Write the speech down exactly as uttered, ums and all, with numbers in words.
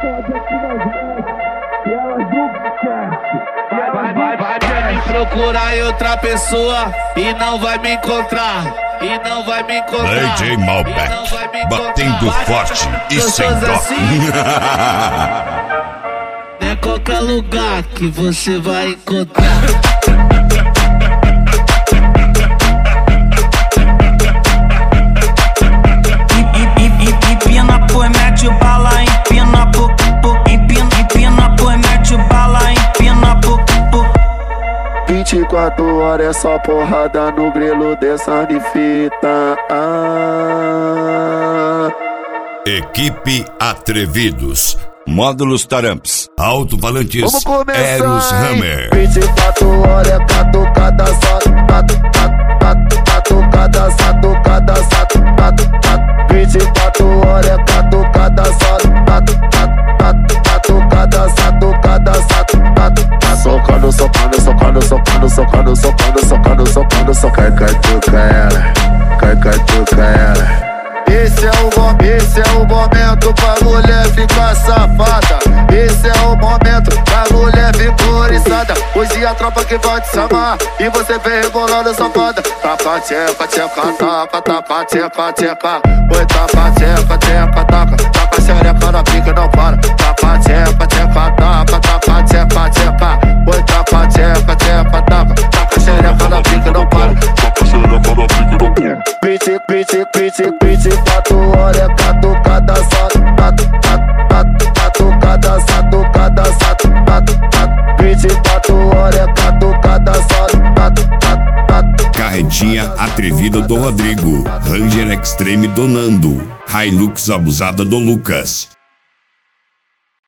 fode aqui nas mãos e elas nunca esquecem. Vai, vai, vai, vai, vai me procurar em outra pessoa e não vai me encontrar. E não vai me encontrar. D J Malbec, batendo forte e sem dó. Assim, não é qualquer lugar que você vai encontrar. Empina, pô, mete bala, empina, pô, pô, empina, empina, pô, mete bala, empina, pô, pô. vinte e quatro horas é só porrada no grelo dessa de fita. Ah. Equipe Atrevidos, módulos Taramps, alto-falantes Eros Hammer. vinte e quatro horas é catucada só, catucada, catucada, catucada. vinte e quatro horas é catucada só, catucada, catucada, catucada. Socando, socando, socando, socando, socando, socando, socando, socando, socando. Cai, catuca ela, cai, catuca ela. Esse é o bom, esse é o momento pra mulher ficar safada. Esse é o momento pra mulher ficar oriçada. Hoje a tropa que vai te chamar e você vem rebolando safada. Tapa, tcheca, tcheca, taca, tapa, tcheca, tcheca. Oi, tapa, tcheca, tcheca, taca. Taca xereca na pica, não para. Tapa, tcheca, tcheca, taca, tapa, tcheca, tcheca. Oi, tapa, tcheca, tcheca, taca. Taca xereca na pica, não para. Taca xereca na pica, não para. vinte, vinte, vinte, vinte e quatro horas é catucada só, catucada, catucada, catucada. vinte e quatro horas é catucada só, Carretinha atrevida do Rodrigo, Ranger Extreme do Nando, Hilux abusada do Lucas.